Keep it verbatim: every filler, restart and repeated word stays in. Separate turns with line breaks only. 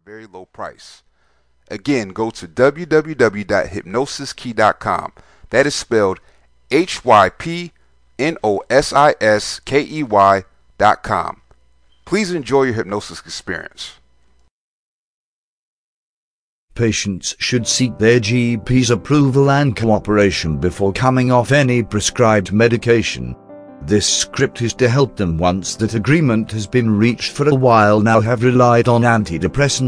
very low price. Again, go to w w w dot hypnosis key dot com. That is spelled H Y P N O S I S K E Y dot com. Please enjoy your hypnosis experience.
Patients should seek their G P's approval and cooperation before coming off any prescribed medication. This script is to help them once that agreement has been reached. For a while now have relied on antidepressants